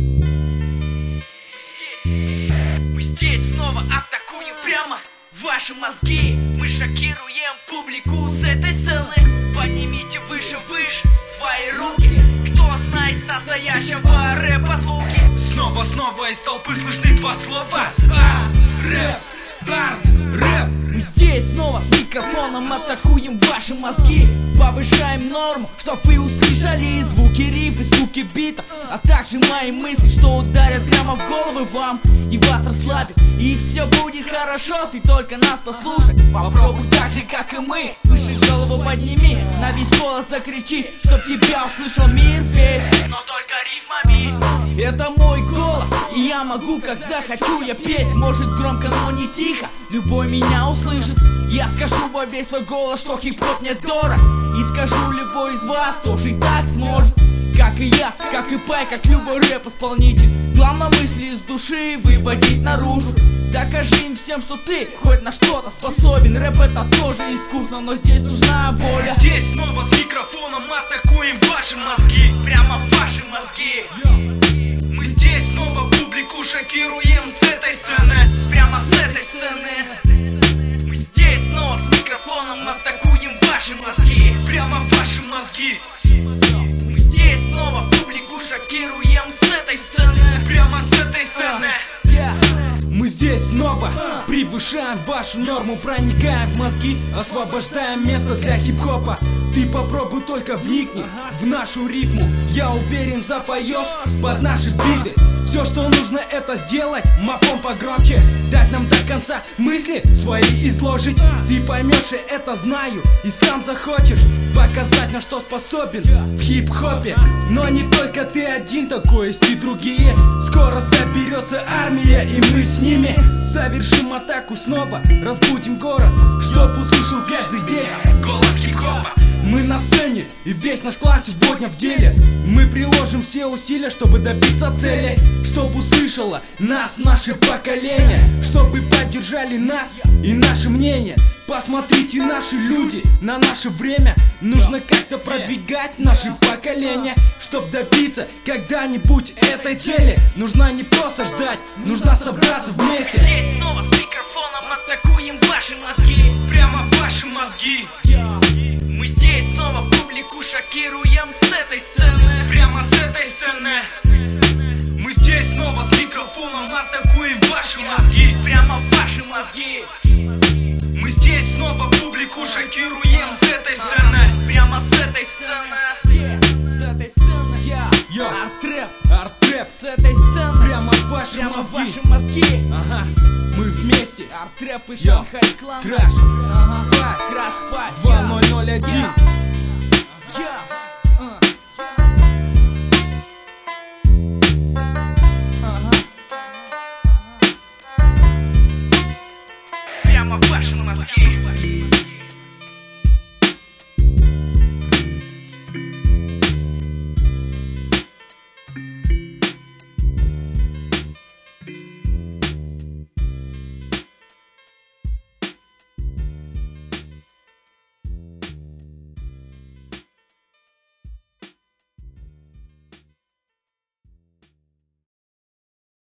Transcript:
Мы здесь снова атакуем прямо ваши мозги. Мы шокируем публику с этой сцены. Поднимите выше свои руки. Кто знает настоящего рэпа звуки? Снова из толпы слышны два слова: рэп, арт, рэп. Мы здесь снова с микрофоном атакуем ваши мозги. Повышаем норму, чтоб вы услышали звуки риф и звуки битов, а также мои мысли, что ударят прямо в головы вам и вас расслабит. И все будет хорошо, ты только нас послушай. Попробуй так же, как и мы. Выше голову подними, на весь голос закричи, чтоб тебя услышал мир весь, но только рифмами. Это мой голос, и я могу, как захочу я петь. Может громко, но не тихо, любой меня услышит. Я скажу во весь свой голос, что хип-хоп мне дорог, и скажу, любой из вас тоже и так сможет. Как и я, как и Пай, как любой рэп-исполнитель. Главное мысли из души выводить наружу. Докажи им всем, что ты хоть на что-то способен. Рэп это тоже искусство, но здесь нужна воля. Здесь снова с микрофоном атакуем ваши мозги. Прямо ваши мозги. Мы здесь снова публику шокируем с этой сцены. Прямо с этой сцены. Мы здесь снова с микрофоном атакуем ваши мозги. Прямо ваши мозги. Мы здесь снова публику шокируем с этой сцены. Прямо с этой сцены. Мы здесь снова превышаем вашу норму, проникаем в мозги, освобождаем место для хип-хопа. Ты попробуй только вникни в нашу рифму, я уверен, запоешь под наши биты. Все, что нужно, это сделать мафон погромче, дать нам до конца мысли свои изложить. Ты поймешь, я это знаю, и сам захочешь показать, на что способен в хип-хопе. Но не только ты один такой, есть и другие. Скоро соберется армия, и мы с ними совершим атаку снова, разбудим город, чтоб услышал каждый здесь голос хип-хопа. Мы на сцене, и весь наш клан сегодня в деле. Мы приложим все усилия, чтобы добиться цели, чтобы услышало нас наше поколение, чтобы поддержали нас и наше мнение. Посмотрите, наши люди, на наше время. Нужно как-то продвигать наше поколение, чтоб добиться когда-нибудь этой цели. Нужно не просто ждать, нужно собраться вместе. Здесь снова с микрофоном атакуем ваши мозги. Прямо ваши мозги. Мы здесь снова публику шокируем с этой сцены. Прямо с этой сцены. Мы здесь снова с микрофоном атакуем ваши мозги. Прямо ваши мозги. Мы здесь снова публику шокируем с этой сцены. Прямо с этой сцены. С этой сцены. Арт-рэп. С этой сцены. Прямо ваши мозги. Ага. Мы вместе. Арт-рэп и Шанхай Клан. Краш. Ага. Краш Пай. 2001.